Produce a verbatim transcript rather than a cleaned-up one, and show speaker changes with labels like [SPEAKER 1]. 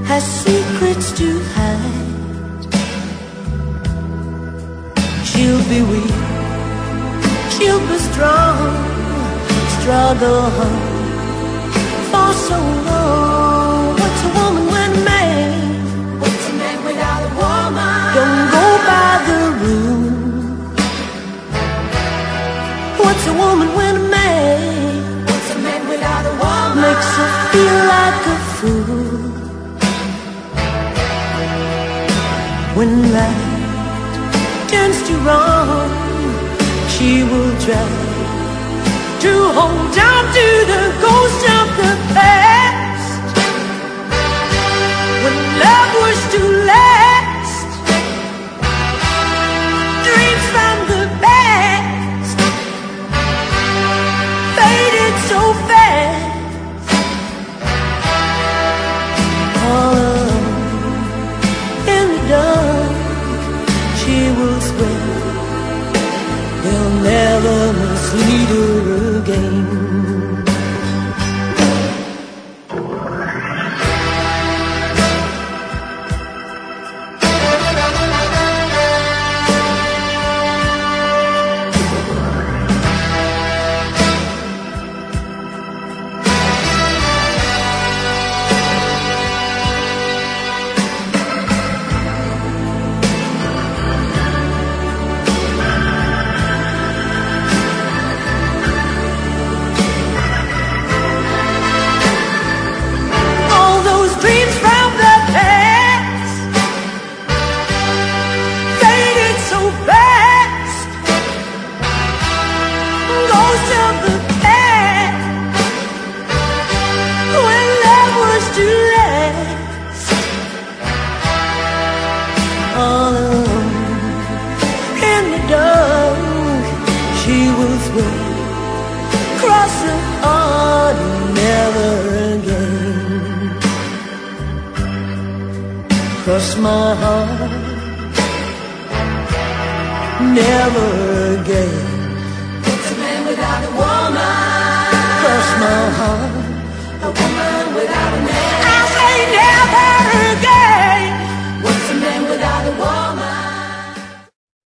[SPEAKER 1] has secrets to hide. She'll be weak, she'll be strong, struggle hard for so long. What's a woman when a man? What's a man without a woman? Don't go by the rule. What's a woman when a man? What's a man without a woman? Makes her feel like a fool. When right turns to wrong, she will try to hold on to the ghost of the past. When love was to last, dreams from the past faded so fast. All alone in the dark, she will swear they'll never mislead her again. All alone in the dark, she will swear, cross her heart, never again. Cross my heart, never again. It's a man without a woman. Cross my heart,